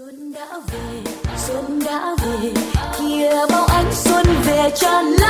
Xuân đã về, kia bao ánh xuân về tràn